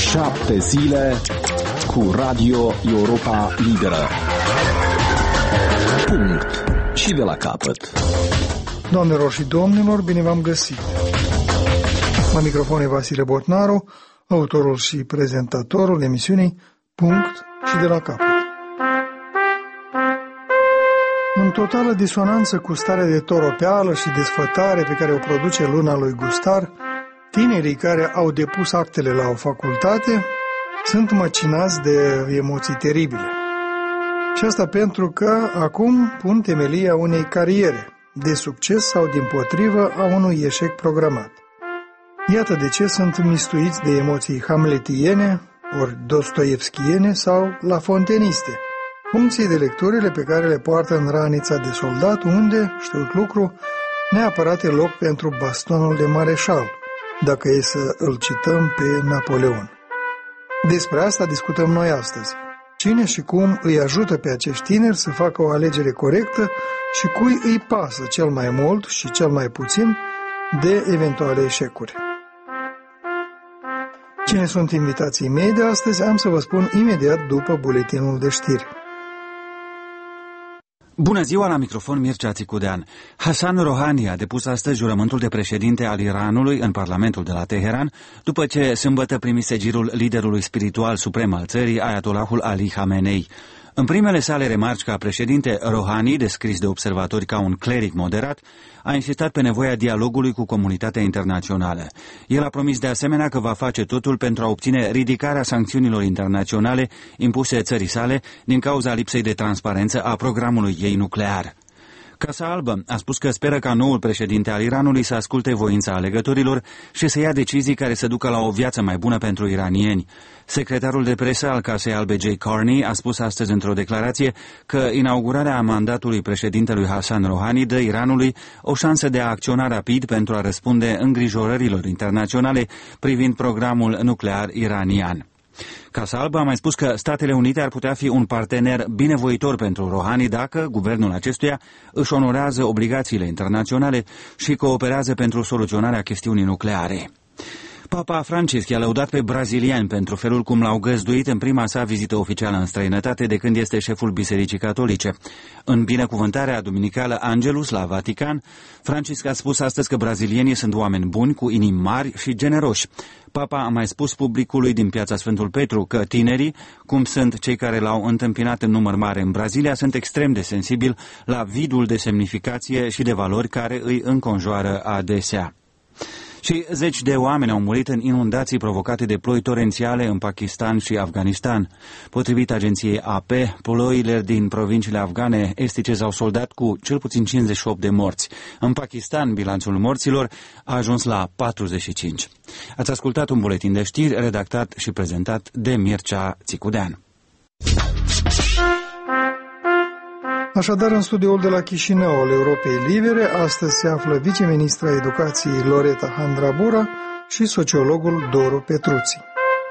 7 zile cu Radio Europa Liberă. Punct. Și de la capăt. Doamnelor și domnilor, bine v-am găsit. La microfon e Vasile Botnaru, autorul și prezentatorul emisiunii Punct și de la capăt. În totală disonanță cu starea de toropeală și desfătare pe care o produce luna lui Gustar, tinerii care au depus actele la o facultate sunt măcinați de emoții teribile. Și asta pentru că acum pun temelia unei cariere de succes sau, dimpotrivă, a unui eșec programat. Iată de ce sunt mistuiți de emoții hamletiene, ori dostoevskiene sau lafonteniste, funcții de lecturile pe care le poartă în ranița de soldat, unde, știut lucru, neapărat e loc pentru bastonul de mareșal, dacă e să îl cităm pe Napoleon. Despre asta discutăm noi astăzi. Cine și cum îi ajută pe acești tineri să facă o alegere corectă și cui îi pasă cel mai mult și cel mai puțin de eventuale eșecuri. Cine sunt invitații mei de astăzi, am să vă spun imediat după buletinul de știri. Bună ziua, la microfon Mircea Țicudean. Hassan Rouhani a depus astăzi jurământul de președinte al Iranului în Parlamentul de la Teheran, după ce sâmbătă primise girul liderului spiritual suprem al țării, Ayatollahul Ali Khamenei. În primele sale remarci ca președinte, Rouhani, descris de observatori ca un cleric moderat, a insistat pe nevoia dialogului cu comunitatea internațională. El a promis de asemenea că va face totul pentru a obține ridicarea sancțiunilor internaționale impuse țării sale din cauza lipsei de transparență a programului ei nuclear. Casa Albă a spus că speră ca noul președinte al Iranului să asculte voința alegătorilor și să ia decizii care să ducă la o viață mai bună pentru iranieni. Secretarul de presă al Casei Albe, Jay Carney, a spus astăzi într-o declarație că inaugurarea mandatului președintelui Hassan Rouhani dă Iranului o șansă de a acționa rapid pentru a răspunde îngrijorărilor internaționale privind programul nuclear iranian. Casa Albă a mai spus că Statele Unite ar putea fi un partener binevoitor pentru Rouhani dacă guvernul acestuia își onorează obligațiile internaționale și cooperează pentru soluționarea chestiunii nucleare. Papa Francisc i-a lăudat pe brazilieni pentru felul cum l-au găzduit în prima sa vizită oficială în străinătate de când este șeful Bisericii Catolice. În binecuvântarea duminicală Angelus la Vatican, Francisc a spus astăzi că brazilienii sunt oameni buni, cu inimi mari și generoși. Papa a mai spus publicului din Piața Sfântul Petru că tinerii, cum sunt cei care l-au întâmpinat în număr mare în Brazilia, sunt extrem de sensibili la vidul de semnificație și de valori care îi înconjoară adesea. Și zeci de oameni au murit în inundații provocate de ploi torențiale în Pakistan și Afganistan. Potrivit agenției AP, ploile din provinciile afgane estice s-au soldat cu cel puțin 58 de morți. În Pakistan, bilanțul morților a ajuns la 45. Ați ascultat un buletin de știri redactat și prezentat de Mircea Țicudean. Așadar, în studioul de la Chișinău al Europei Libere, astăzi se află viceministra Educației Loreta Handrabura și sociologul Doru Petruții.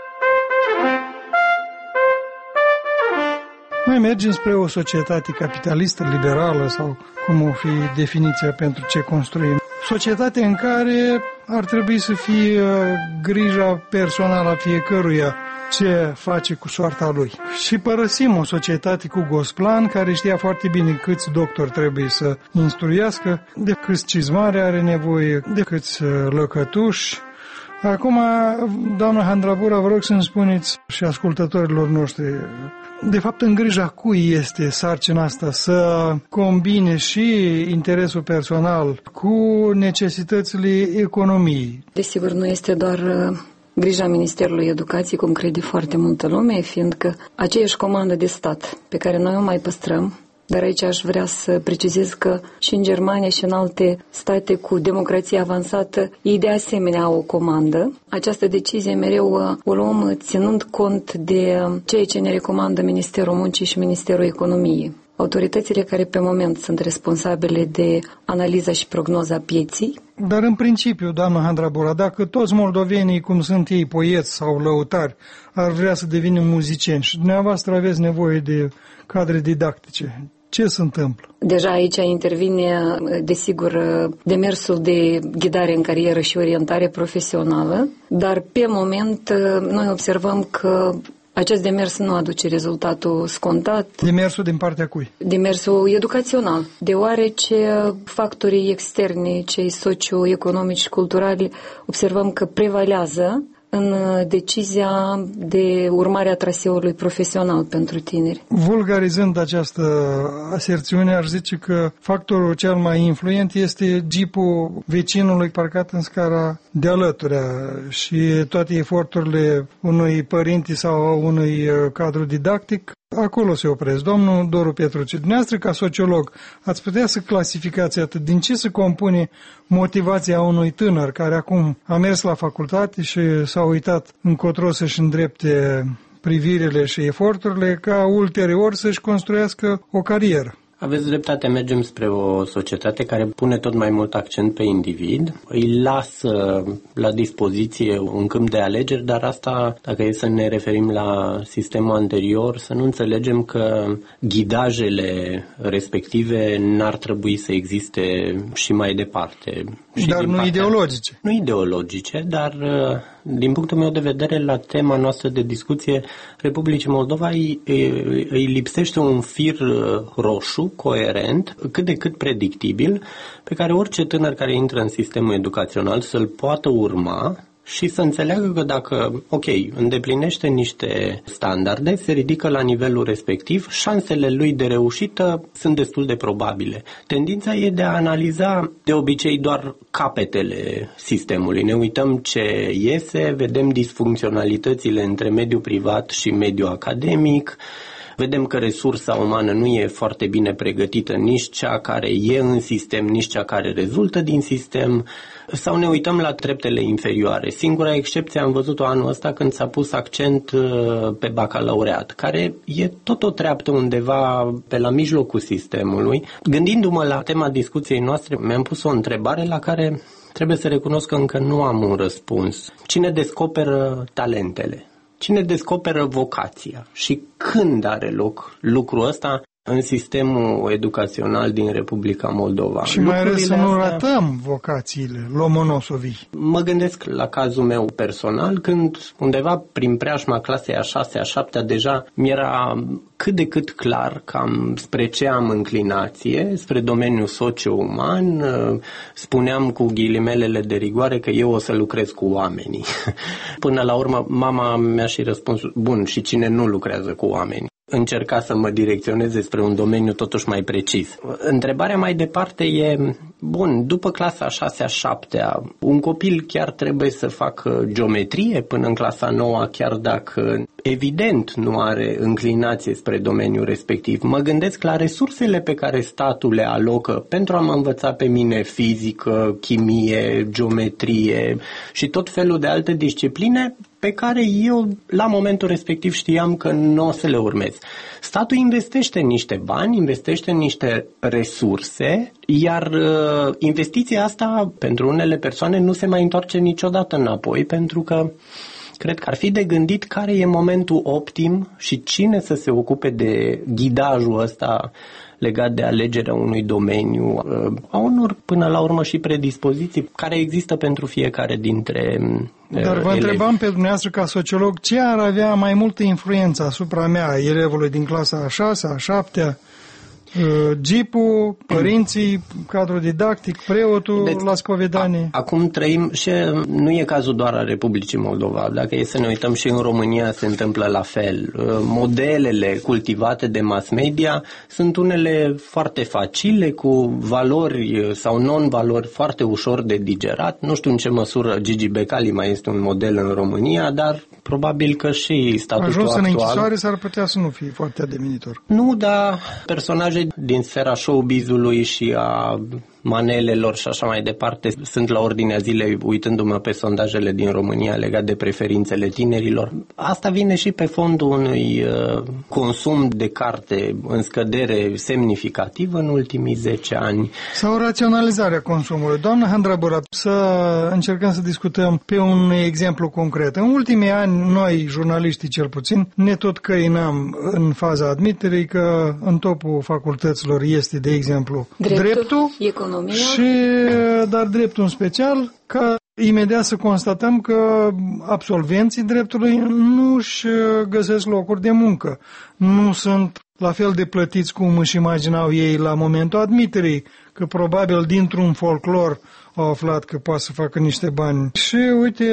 Noi mergem spre o societate capitalistă, liberală sau cum o fi definiția pentru ce construim. Societate în care ar trebui să fie grija personală a fiecăruia ce face cu soarta lui. Și părăsim o societate cu gosplan care știa foarte bine câți doctori trebuie să instruiască, de câți cizmare are nevoie, de câți lăcătuși. Acum, doamna Handrabura, vă rog să-mi spuneți și ascultătorilor noștri, de fapt, în grija cui este sarcina asta să combine și interesul personal cu necesitățile economiei? Desigur, nu este doar grija Ministerului Educației, cum crede foarte multă lume, fiindcă aceeași comandă de stat pe care noi o mai păstrăm, dar aici aș vrea să precizez că și în Germania și în alte state cu democrație avansată, ei de asemenea au o comandă. Această decizie mereu o luăm ținând cont de ceea ce ne recomandă Ministerul Muncii și Ministerul Economiei. Autoritățile care pe moment sunt responsabile de analiza și prognoza pieții. Dar în principiu, doamnă Handrabura, dacă toți moldovenii, cum sunt ei, poeți sau lăutari, ar vrea să devină muzicieni și dumneavoastră aveți nevoie de cadre didactice, Ce se întâmplă? Deja aici intervine, desigur, demersul de ghidare în carieră și orientare profesională, dar pe moment noi observăm că acest demers nu aduce rezultatul scontat. Demersul din partea cui? Demersul educațional, deoarece factorii externi, cei socioeconomici și culturali, observăm că prevalează în decizia de urmare a traseului profesional pentru tineri. Vulgarizând această aserțiune, aș zice că factorul cel mai influent este jeepul vecinului parcat în scara de alăturea și toate eforturile unui părinte sau unui cadru didactic acolo se opresc. Domnul Doru Petruciu, dumneavoastră ca sociolog, ați putea să clasificați atât din ce se compune motivația unui tânăr care acum a mers la facultate și s-a uitat încotro să-și îndrepte privirile și eforturile ca ulterior să-și construiască o carieră? Aveți dreptate, mergem spre o societate care pune tot mai mult accent pe individ, îi lasă la dispoziție un câmp de alegeri, dar asta, dacă e să ne referim la sistemul anterior, să nu înțelegem că ghidajele respective n-ar trebui să existe și mai departe. Dar nu ideologice. Nu ideologice, dar din punctul meu de vedere, la tema noastră de discuție, Republicii Moldova îi lipsește un fir roșu, coerent, cât de cât predictibil, pe care orice tânăr care intră în sistemul educațional să-l poată urma și să înțeleagă că dacă, îndeplinește niște standarde, se ridică la nivelul respectiv, șansele lui de reușită sunt destul de probabile. Tendința e de a analiza de obicei doar capetele sistemului. Ne uităm ce iese, vedem disfuncționalitățile între mediul privat și mediul academic, vedem că resursa umană nu e foarte bine pregătită, nici cea care e în sistem, nici cea care rezultă din sistem, sau ne uităm la treptele inferioare. Singura excepție am văzut-o anul ăsta când s-a pus accent pe bacalaureat, care e tot o treaptă undeva pe la mijlocul sistemului. Gândindu-mă la tema discuției noastre, mi-am pus o întrebare la care trebuie să recunosc că încă nu am un răspuns. Cine descoperă talentele? Cine descoperă vocația și când are loc lucrul ăsta în sistemul educațional din Republica Moldova? Și mai ales să nu ratăm vocațiile lomonosovii. Mă gândesc la cazul meu personal, când undeva prin preajma clasei a 6-a, 7-a deja mi-era cât de cât clar cam spre ce am înclinație, spre domeniul socio-uman. Spuneam cu ghilimelele de rigoare că eu o să lucrez cu oamenii. Până la urmă, mama mi-a și răspuns, bun, și cine nu lucrează cu oamenii? Încerca să mă direcționeze spre un domeniu totuși mai precis. Întrebarea mai departe e, bun, după clasa 6-a, 7-a, un copil chiar trebuie să facă geometrie până în clasa 9-a, chiar dacă evident nu are înclinație spre domeniul respectiv. Mă gândesc la resursele pe care statul le alocă pentru a mă învăța pe mine fizică, chimie, geometrie și tot felul de alte discipline pe care eu la momentul respectiv știam că nu o să le urmez. Statul investește niște bani, investește niște resurse, iar investiția asta pentru unele persoane nu se mai întoarce niciodată înapoi, pentru că cred că ar fi de gândit care e momentul optim și cine să se ocupe de ghidajul ăsta legat de alegerea unui domeniu, a unor până la urmă și predispoziții care există pentru fiecare dintre Dar vă întrebam pe dumneavoastră ca sociolog ce ar avea mai multă influență asupra mea, elevului din clasa a 6-a, a 7-a, jeepul, părinții, cadrul didactic, preotul la spovedanie. Acum trăim și nu e cazul doar al Republicii Moldova. Dacă e să ne uităm și în România se întâmplă la fel. Modelele cultivate de mass media sunt unele foarte facile, cu valori sau non-valori foarte ușor de digerat. Nu știu în ce măsură Gigi Becali mai este un model în România, dar probabil că și statutul ajuns actual... în închisoare s-ar putea să nu fie foarte ademenitor. Nu, dar personaje din sfera showbiz-ului și a manelelor și așa mai departe sunt la ordinea zilei, uitându-mă pe sondajele din România legate de preferințele tinerilor. Asta vine și pe fondul unui consum de carte în scădere semnificativă în ultimii 10 ani. Sau raționalizarea consumului. Doamna Handrabura, să încercăm să discutăm pe un exemplu concret. În ultimii ani, noi, jurnaliștii cel puțin, ne tot căinăm în faza admiterii că în topul facultăților este, de exemplu, dreptul economia. Dar dreptul în special, ca imediat să constatăm că absolvenții dreptului nu își găsesc locuri de muncă. Nu sunt la fel de plătiți cum își imaginau ei la momentul admiterii, că probabil dintr-un folclor au aflat că poate să facă niște bani. Și uite,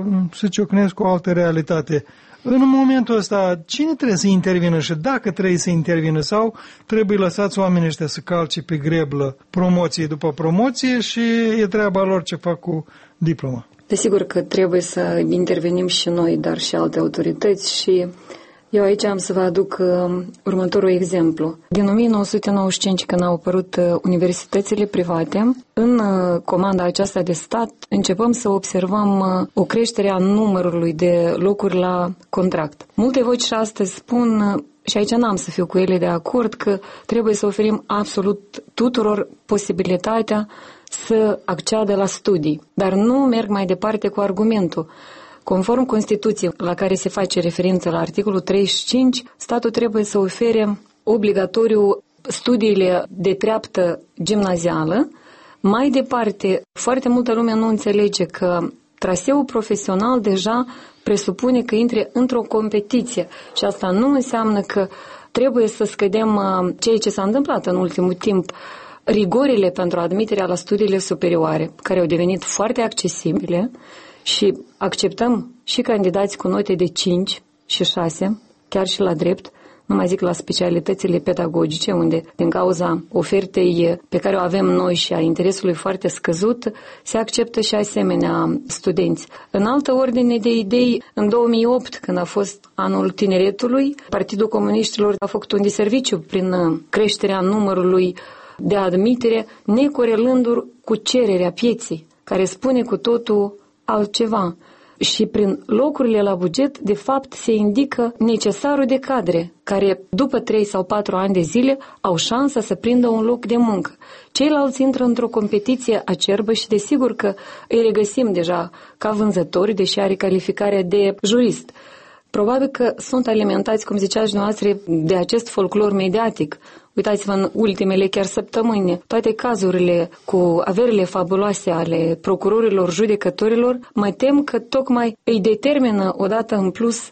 se ciocnesc cu o altă realitate. În momentul ăsta, cine trebuie să intervină și dacă trebuie să intervină sau trebuie lăsați oamenii ăștia să calce pe greblă promoție după promoție și e treaba lor ce fac cu diploma? Desigur că trebuie să intervenim și noi, dar și alte autorități și eu aici am să vă aduc următorul exemplu. Din 1995, când au apărut universitățile private, în comanda aceasta de stat începem să observăm o creștere a numărului de locuri la contract. Multe voci și astăzi spun, și aici n-am să fiu cu ele de acord, că trebuie să oferim absolut tuturor posibilitatea să acceadă la studii, dar nu merg mai departe cu argumentul. Conform Constituției, la care se face referință la articolul 35, statul trebuie să ofere obligatoriu studiile de treaptă gimnazială. Mai departe, foarte multă lume nu înțelege că traseul profesional deja presupune că intri într-o competiție și asta nu înseamnă că trebuie să scădem ceea ce s-a întâmplat în ultimul timp, rigorile pentru admiterea la studiile superioare, care au devenit foarte accesibile, și acceptăm și candidați cu note de 5 și 6, chiar și la drept, nu mai zic la specialitățile pedagogice, unde din cauza ofertei pe care o avem noi și a interesului foarte scăzut, se acceptă și asemenea studenți. În altă ordine de idei, în 2008, când a fost anul tineretului, Partidul Comuniștilor a făcut un diserviciu prin creșterea numărului de admitere, necorelându-l cu cererea pieței, care spune cu totul altceva. Și prin locurile la buget, de fapt, se indică necesarul de cadre, care după 3 sau 4 ani de zile au șansa să prindă un loc de muncă. Ceilalți intră într-o competiție acerbă și desigur că îi regăsim deja ca vânzători, deși are calificarea de jurist. Probabil că sunt alimentați, cum ziceați dumneavoastră, de acest folclor mediatic. Uitați-vă în ultimele chiar săptămâni, toate cazurile cu averile fabuloase ale procurorilor, judecătorilor, mă tem că tocmai îi determină odată în plus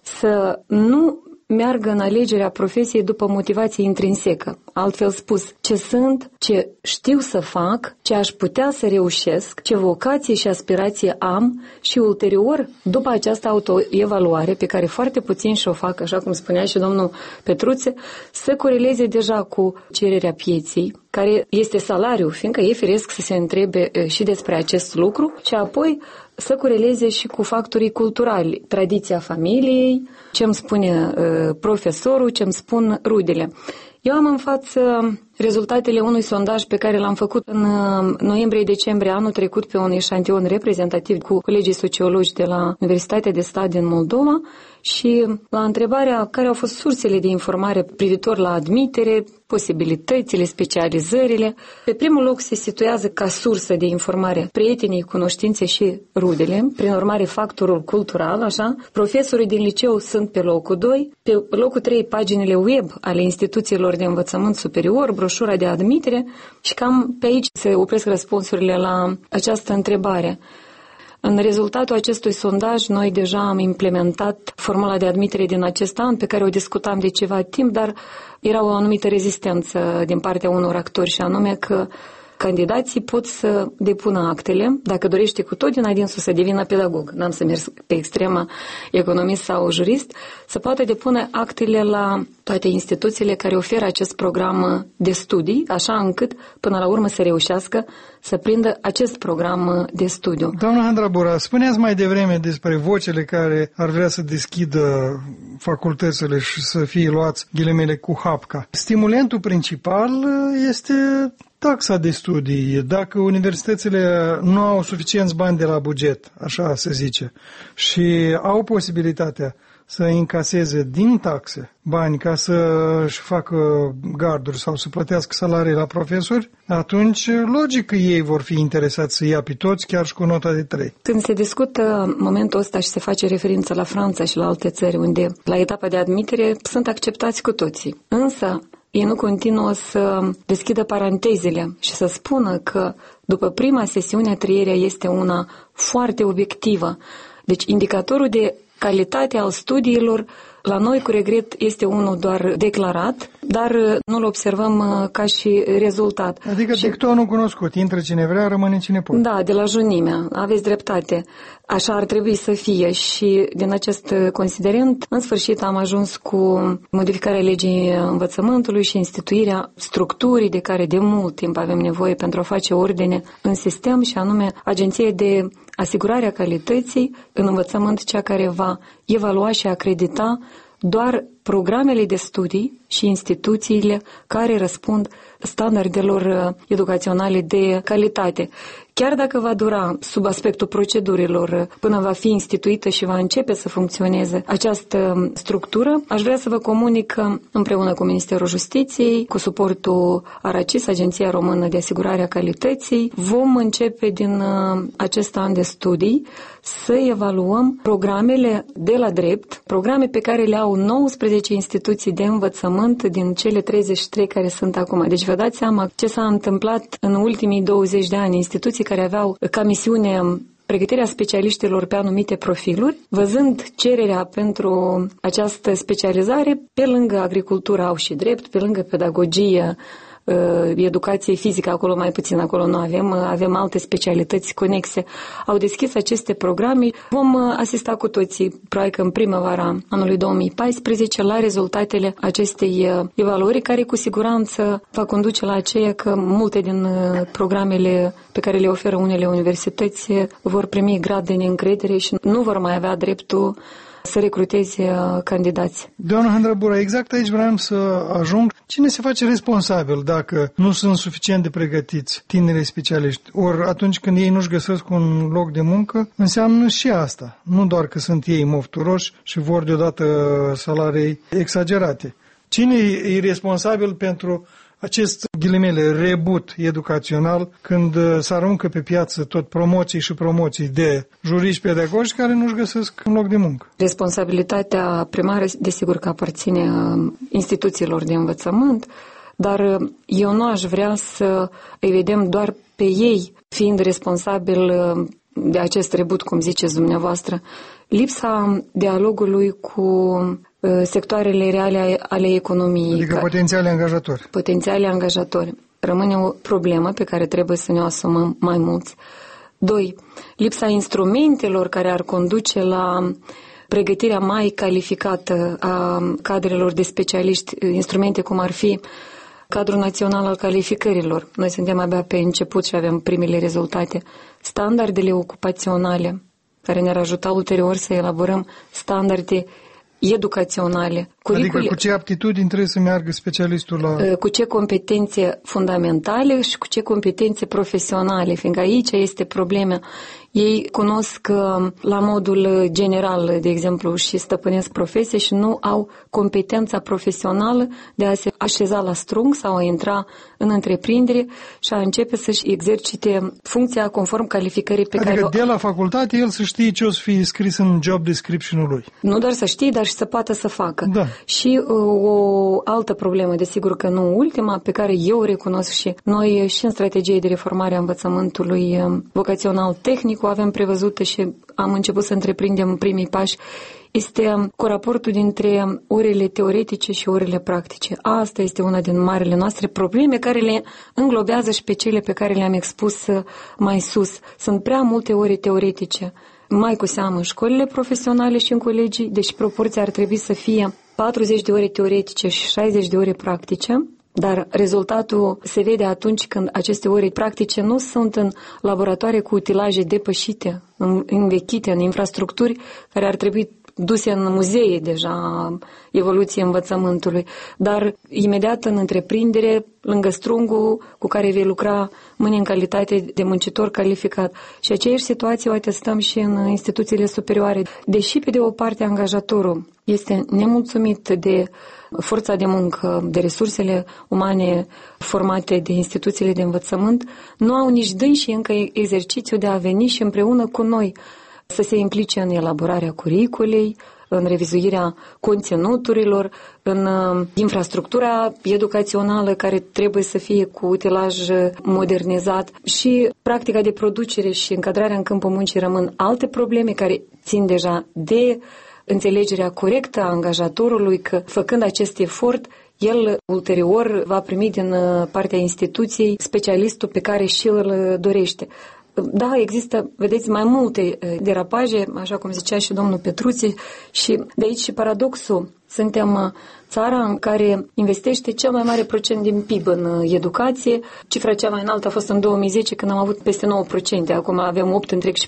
să nu meargă în alegerea profesiei după motivație intrinsecă. Altfel spus, ce sunt, ce știu să fac, ce aș putea să reușesc, ce vocație și aspirație am și ulterior, după această autoevaluare pe care foarte puțin și-o fac, așa cum spunea și domnul Petruțe, să coreleze deja cu cererea pieței, care este salariul, fiindcă e firesc să se întrebe și despre acest lucru și apoi să coreleze și cu factorii culturali, tradiția familiei, ce îmi spune profesorul, ce îmi spun rudele. Eu am în față rezultatele unui sondaj pe care l-am făcut în noiembrie-decembrie anul trecut pe un eșantion reprezentativ cu colegii sociologi de la Universitatea de Stat din Moldova și la întrebarea care au fost sursele de informare privitor la admitere, posibilitățile, specializările, pe primul loc se situează ca sursă de informare prietenii, cunoștințe și rudele, prin urmare factorul cultural, așa. Profesorii din liceu sunt pe locul 2, pe locul 3 paginile web ale instituțiilor de învățământ superior, broșura de admitere și cam pe aici se opresc răspunsurile la această întrebare. În rezultatul acestui sondaj, noi deja am implementat formula de admitere din acest an, pe care o discutam de ceva timp, dar era o anumită rezistență din partea unor actori și anume că candidații pot să depună actele, dacă dorește cu tot din adinsul să devină pedagog, n-am să merg pe extrema economist sau jurist, să poată depune actele la toate instituțiile care oferă acest program de studii, așa încât până la urmă să reușească să prindă acest program de studiu. Doamna Handrabura, spuneați mai devreme despre vocile care ar vrea să deschidă facultățile și să fie luați ghilimele cu hapca. Stimulentul principal este taxa de studii, dacă universitățile nu au suficienți bani de la buget, așa se zice, și au posibilitatea să încaseze din taxe bani ca să-și facă garduri sau să plătească salarii la profesori, atunci logic că ei vor fi interesați să ia pe toți, chiar și cu nota de 3. Când se discută momentul ăsta și se face referință la Franța și la alte țări unde la etapa de admitere sunt acceptați cu toții, însă ei nu continuă să deschidă parantezele și să spună că după prima sesiune trăirea este una foarte obiectivă. Deci indicatorul de calitate al studiilor la noi, cu regret, este unul doar declarat, dar nu-l observăm ca și rezultat. Adică dictonul cunoscut, intră cine vrea, rămâne cine poate. Da, de la junimea, aveți dreptate. Așa ar trebui să fie și din acest considerent, în sfârșit am ajuns cu modificarea legii învățământului și instituirea structurii de care de mult timp avem nevoie pentru a face ordine în sistem, și anume Agenția de Asigurare a Calității în învățământ, cea care va evalua și acredita doar programele de studii și instituțiile care răspund standardelor educaționale de calitate. Chiar dacă va dura sub aspectul procedurilor până va fi instituită și va începe să funcționeze această structură, aș vrea să vă comunic că împreună cu Ministerul Justiției, cu suportul ARACIS, Agenția Română de Asigurare a Calității, vom începe din acest an de studii să evaluăm programele de la drept, programe pe care le au 19 instituții de învățământ din cele 33 care sunt acum. Deci vă dați seama ce s-a întâmplat în ultimii 20 de ani. Instituții care aveau ca misiune pregătirea specialiștilor pe anumite profiluri, văzând cererea pentru această specializare, pe lângă agricultură au și drept, pe lângă pedagogie, educație fizică, acolo mai puțin, acolo nu avem alte specialități conexe. Au deschis aceste programe. Vom asista cu toții, probabil că în primăvara anului 2014, la rezultatele acestei evaluări, care cu siguranță va conduce la aceea că multe din programele pe care le oferă unele universități vor primi grad de neîncredere și nu vor mai avea dreptul să recruteze candidați. Doamna Hândrăbura, exact aici vreau să ajung. Cine se face responsabil dacă nu sunt suficient de pregătiți tinerii specialiști? Ori atunci când ei nu-și găsesc un loc de muncă, înseamnă și asta. Nu doar că sunt ei mofturoși și vor deodată salarii exagerate. Cine e responsabil pentru acest, ghilimele, reboot educațional, când se aruncă pe piață tot promoții și promoții de juriști pedagogi care nu-și găsesc un loc de muncă? Responsabilitatea primară, desigur că aparține instituțiilor de învățământ, dar eu nu aș vrea să îi vedem doar pe ei fiind responsabil de acest reboot, cum ziceți dumneavoastră. Lipsa dialogului cu sectoarele reale ale economiei. Adică potențiale angajatori. Potențiale angajatori. Rămâne o problemă pe care trebuie să ne o asumăm mai mulți. 2. Lipsa instrumentelor care ar conduce la pregătirea mai calificată a cadrelor de specialiști, instrumente cum ar fi Cadrul Național al Calificărilor. Noi suntem abia pe început și avem primele rezultate. Standardele ocupaționale, care ne-ar ajuta ulterior să elaborăm standarde educaționale. Adică cu ce aptitudini trebuie să meargă specialistul la... Cu ce competențe fundamentale și cu ce competențe profesionale, fiindcă aici este problema. Ei cunosc la modul general, de exemplu, și stăpânesc profesie și nu au competența profesională de a se așeza la strung sau a intra în întreprindere și a începe să-și exercite funcția conform calificării pe care... Adică de la facultate el să știe ce o să fie scris în job description-ul lui. Nu doar să știe, dar și să poată să facă. Da. Și o altă problemă, desigur că nu ultima, pe care eu o recunosc și noi și în strategie de reformare a învățământului vocațional tehnic o avem prevăzută și am început să întreprindem primii pași, este coraportul dintre orele teoretice și orele practice. Asta este una din marile noastre probleme care le înglobează și pe cele pe care le-am expus mai sus. Sunt prea multe ore teoretice, mai cu seamă în școlile profesionale și în colegii, deci proporția ar trebui să fie 40 de ore teoretice și 60 de ore practice. Dar rezultatul se vede atunci când aceste ore practice nu sunt în laboratoare cu utilaje depășite, învechite, în infrastructuri care ar trebui duse în muzee deja evoluția învățământului, dar imediat în întreprindere, lângă strungul cu care vei lucra mâine în calitate de muncitor calificat. Și aceeași situație o atestăm și în instituțiile superioare. Deși pe de o parte angajatorul este nemulțumit de forța de muncă, de resursele umane formate de instituțiile de învățământ, nu au nici dânsii încă exercițiul de a veni și împreună cu noi să se implice în elaborarea curiculei, în revizuirea conținuturilor, în infrastructura educațională care trebuie să fie cu utilaj modernizat și practica de producere și încadrarea în câmpul muncii rămân alte probleme care țin deja de înțelegerea corectă a angajatorului că, făcând acest efort, el ulterior va primi din partea instituției specialistul pe care și îl dorește. Da, există, vedeți, mai multe derapaje, așa cum zicea și domnul Petruții, și de aici și paradoxul. Suntem țara în care investește cel mai mare procent din PIB în educație. Cifra cea mai înaltă a fost în 2010, când am avut peste 9%. Acum avem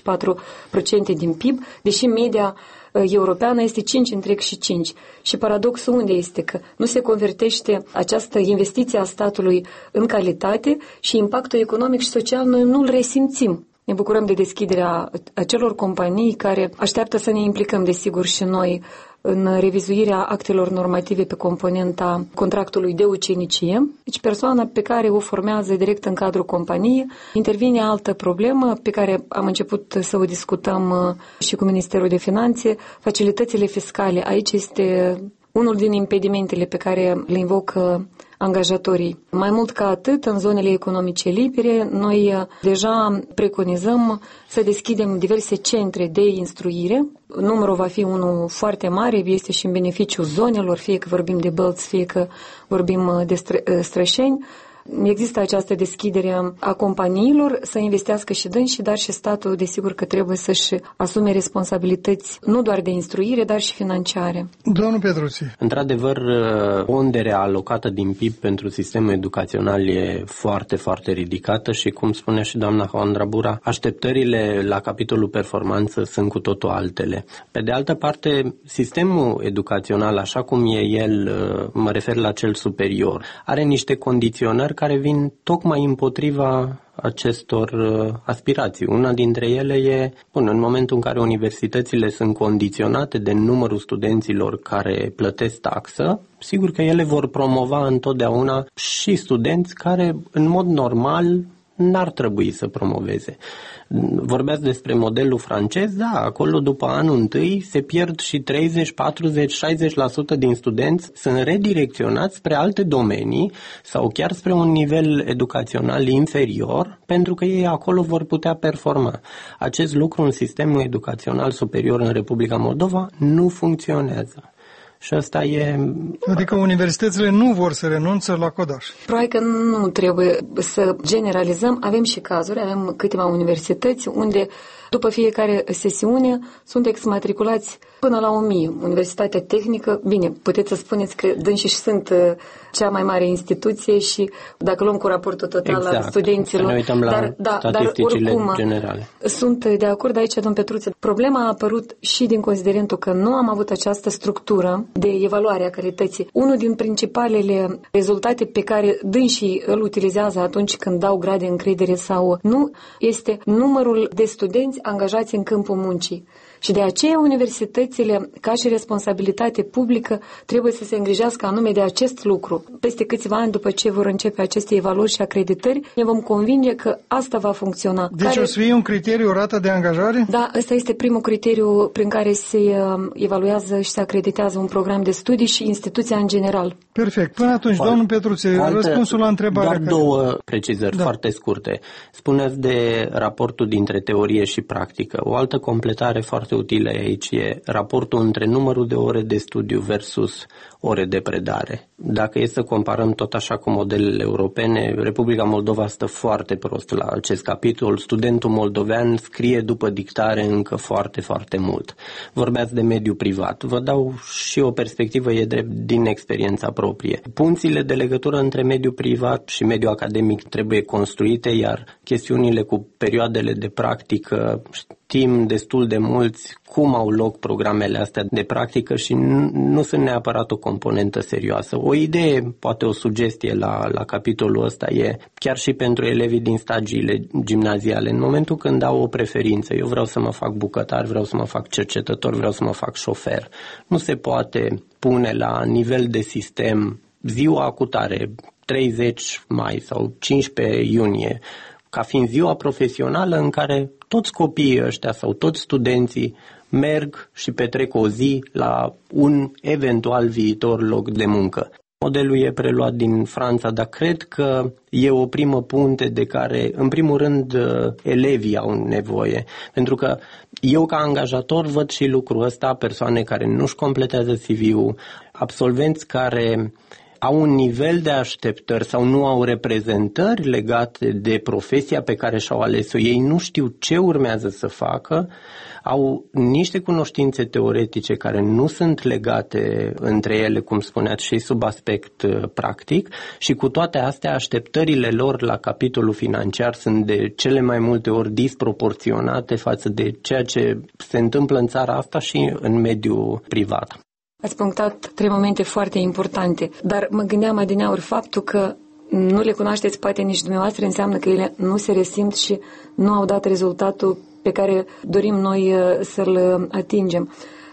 8,4% din PIB, deși media europeană este 5,5%. Și paradoxul unde este? Că nu se convertește această investiție a statului în calitate și impactul economic și social noi nu-l resimțim. Ne bucurăm de deschiderea acelor companii care așteaptă să ne implicăm, desigur, și noi în revizuirea actelor normative pe componenta contractului de ucenicie. Deci persoana pe care o formează direct în cadrul companiei. Intervine altă problemă pe care am început să o discutăm și cu Ministerul de Finanțe, facilitățile fiscale. Aici este unul din impedimentele pe care le invocă angajatorii. Mai mult ca atât, în zonele economice libere, noi deja preconizăm să deschidem diverse centre de instruire. Numărul va fi unul foarte mare, este și în beneficiul zonelor, fie că vorbim de Bălți, fie că vorbim de Strășeni. Există această deschidere a companiilor să investească și dânsii, dar și statul, desigur că trebuie să-și asume responsabilități nu doar de instruire, dar și financiare. Domnul Petruții. Într-adevăr, ponderea alocată din PIB pentru sistemul educațional e foarte, foarte ridicată și, cum spune și doamna Hoandrabura, așteptările la capitolul performanță sunt cu totul altele. Pe de altă parte, sistemul educațional, așa cum e el, mă refer la cel superior, are niște condiționări care vin tocmai împotriva acestor aspirații. Una dintre ele e, în momentul în care universitățile sunt condiționate de numărul studenților care plătesc taxă, sigur că ele vor promova întotdeauna și studenți care, în mod normal, n-ar trebui să promoveze. Vorbeați despre modelul francez, da, acolo după anul întâi se pierd și 30, 40, 60% din studenți sunt redirecționați spre alte domenii sau chiar spre un nivel educațional inferior, pentru că ei acolo vor putea performa. Acest lucru în sistemul educațional superior în Republica Moldova nu funcționează. Și asta e... Adică universitățile nu vor să renunțe la codaș. Probabil că nu trebuie să generalizăm. Avem și cazuri, avem câteva universități unde după fiecare sesiune sunt exmatriculați până la 1000. Universitatea tehnică, bine, puteți să spuneți că dânsii sunt cea mai mare instituție și dacă luăm cu raportul total al studenților... Să ne uităm la statisticile generale. Sunt de acord aici, domn Petruță. Problema a apărut și din considerentul că nu am avut această structură de evaluare a calității. Unul din principalele rezultate pe care dânsii îl utilizează atunci când dau grade de încredere sau nu, este numărul de studenți angajați în câmpul muncii. Și de aceea universitățile, ca și responsabilitate publică, trebuie să se îngrijească anume de acest lucru. Peste câțiva ani după ce vor începe aceste evaluări și acreditări, ne vom convinge că asta va funcționa. Deci o să fie un criteriu rata de angajare? Da, ăsta este primul criteriu prin care se evaluează și se acreditează un program de studii și instituția în general. Perfect. Până atunci, domnul Petruții, răspunsul la întrebarea. Doar două precizări foarte scurte. Spuneți de raportul dintre teorie și practică. O altă completare foarte utilă aici e raportul între numărul de ore de studiu versus ore de predare. Dacă e să comparăm tot așa cu modelele europene, Republica Moldova stă foarte prost la acest capitol. Studentul moldovean scrie după dictare încă foarte, foarte mult. Vorbeați de mediul privat. Vă dau și o perspectivă, e drept, din experiența proprie. Punțile de legătură între mediul privat și mediul academic trebuie construite, iar chestiunile cu perioadele de practică că știm destul de mulți cum au loc programele astea de practică și nu sunt neapărat o componentă serioasă. O idee, poate o sugestie la capitolul ăsta e chiar și pentru elevii din stagiile gimnaziale. În momentul când au o preferință, eu vreau să mă fac bucătar, vreau să mă fac cercetător, vreau să mă fac șofer, nu se poate pune la nivel de sistem ziua cutare, 30 mai sau 15 iunie, ca fiind ziua profesională în care toți copiii ăștia sau toți studenții merg și petrec o zi la un eventual viitor loc de muncă. Modelul e preluat din Franța, dar cred că e o primă punte de care, în primul rând, elevii au nevoie. Pentru că eu, ca angajator, văd și lucrul ăsta, persoane care nu-și completează CV-ul, absolvenți care au un nivel de așteptări sau nu au reprezentări legate de profesia pe care și-au ales-o. Ei nu știu ce urmează să facă, au niște cunoștințe teoretice care nu sunt legate între ele, cum spuneați, și sub aspect practic, și cu toate astea așteptările lor la capitolul financiar sunt de cele mai multe ori disproporționate față de ceea ce se întâmplă în țara asta și în mediul privat. Ați punctat 3 momente foarte importante, dar mă gândeam adineauri faptul că nu le cunoașteți poate nici dumneavoastră, înseamnă că ele nu se resimt și nu au dat rezultatul pe care dorim noi să-l atingem.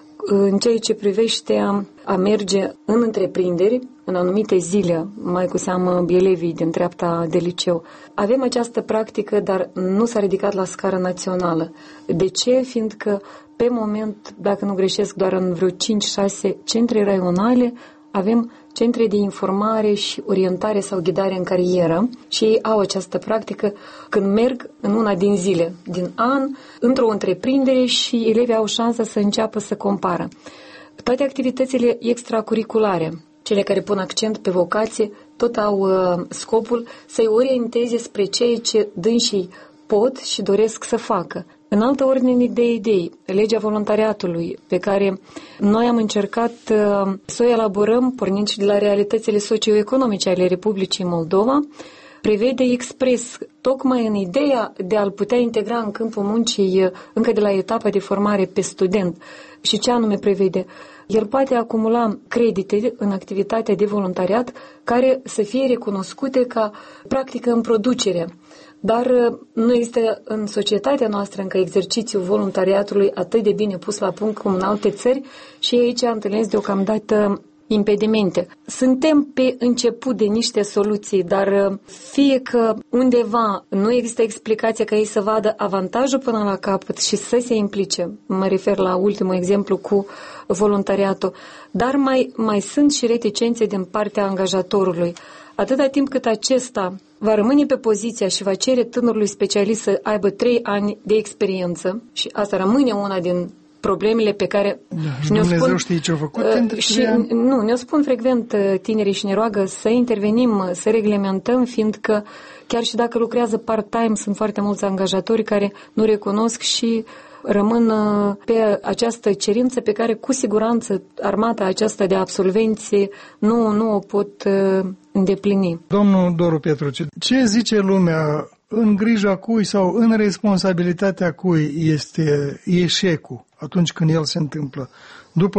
În ceea ce privește a merge în întreprinderi, în anumite zile, mai cu seamă elevii din treapta de liceu, avem această practică, dar nu s-a ridicat la scară națională. De ce? Fiindcă pe moment, dacă nu greșesc, doar în vreo 5-6 centre raionale avem centre de informare și orientare sau ghidare în carieră și ei au această practică când merg în una din zile, din an, într-o întreprindere și elevii au șansa să înceapă să compară. Toate activitățile extracurriculare, cele care pun accent pe vocație, tot au scopul să-i orienteze spre ceea ce dânsii pot și doresc să facă. În altă ordine de idei, legea voluntariatului, pe care noi am încercat să o elaborăm, pornind și de la realitățile socioeconomice ale Republicii Moldova, prevede expres, tocmai în ideea de a-l putea integra în câmpul muncii încă de la etapa de formare pe student. Și ce anume prevede? El poate acumula credite în activitatea de voluntariat care să fie recunoscute ca practică în producere. Dar nu există în societatea noastră încă exercițiul voluntariatului atât de bine pus la punct cum în alte țări și aici întâlnesc deocamdată impedimente. Suntem pe început de niște soluții, dar fie că undeva nu există explicație ca ei să vadă avantajul până la capăt și să se implice, mă refer la ultimul exemplu cu voluntariatul, dar mai sunt și reticențe din partea angajatorului. Atâta timp cât acesta va rămâne pe poziția și va cere tânărului specialist să aibă 3 ani de experiență și asta rămâne una din problemele pe care ne-o spun, știe ce-a făcut și nu, ne-o spun frecvent tinerii și ne roagă să intervenim, să reglementăm, fiindcă chiar și dacă lucrează part-time, sunt foarte mulți angajatori care nu recunosc și rămân pe această cerință pe care cu siguranță armata aceasta de absolvenți nu o pot îndeplini. Domnul Doru Petruciu, ce zice lumea, în grija cui sau în responsabilitatea cui este eșecul atunci când el se întâmplă? După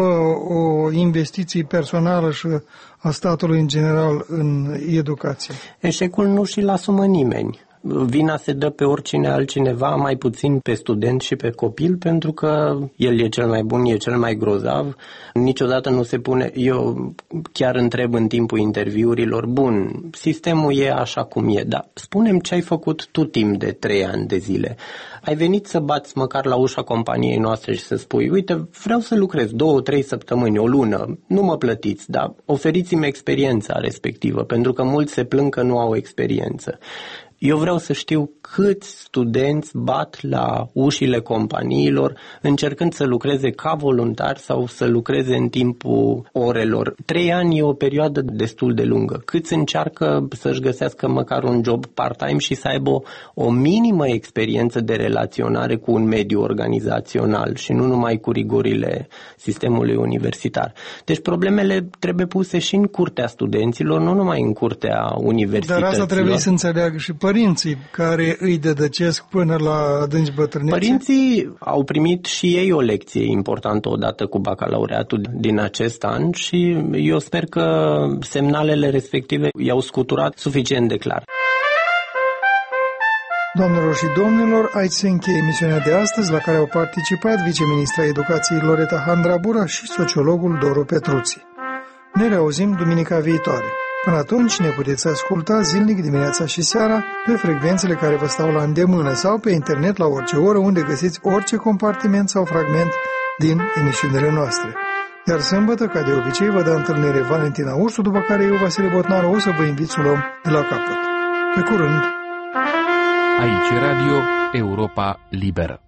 o investiție personală și a statului în general în educație. Eșecul nu și-l asumă nimeni. Vina se dă pe oricine altcineva, mai puțin pe student și pe copil, pentru că el e cel mai bun, e cel mai grozav. Niciodată nu se pune, eu chiar întreb în timpul interviurilor, bun, sistemul e așa cum e, dar spune-mi ce ai făcut tu timp de 3 ani de zile. Ai venit să bați măcar la ușa companiei noastre și să spui, uite, vreau să lucrez 2-3 săptămâni, o lună, nu mă plătiți, dar oferiți-mi experiența respectivă, pentru că mulți se plâng că nu au experiență. Eu vreau să știu câți studenți bat la ușile companiilor încercând să lucreze ca voluntari sau să lucreze în timpul orelor. 3 ani e o perioadă destul de lungă. Câți încearcă să-și găsească măcar un job part-time și să aibă o minimă experiență de relaționare cu un mediu organizațional și nu numai cu rigorile sistemului universitar. Deci problemele trebuie puse și în curtea studenților, nu numai în curtea universităților. Dar asta trebuie să înțeleagă și părinții. părinții care îi dădăcesc până la adânci bătrânețe? Părinții au primit și ei o lecție importantă odată cu bacalaureatul din acest an și eu sper că semnalele respective i-au scuturat suficient de clar. Doamnelor și domnilor, aici se încheie emisiunea de astăzi, la care au participat viceministra Educației Loreta Handrabura și sociologul Doru Petruții. Ne reauzim duminica viitoare. Până atunci ne puteți asculta zilnic dimineața și seara pe frecvențele care vă stau la îndemână sau pe internet la orice oră unde găsiți orice compartiment sau fragment din emisiunile noastre. Iar sâmbătă, ca de obicei, vă dă întâlnire Valentina Ursu, după care eu, Vasile Botnaru, o să vă invit să luăm de la capăt. Pe curând! Aici Radio Europa Liberă.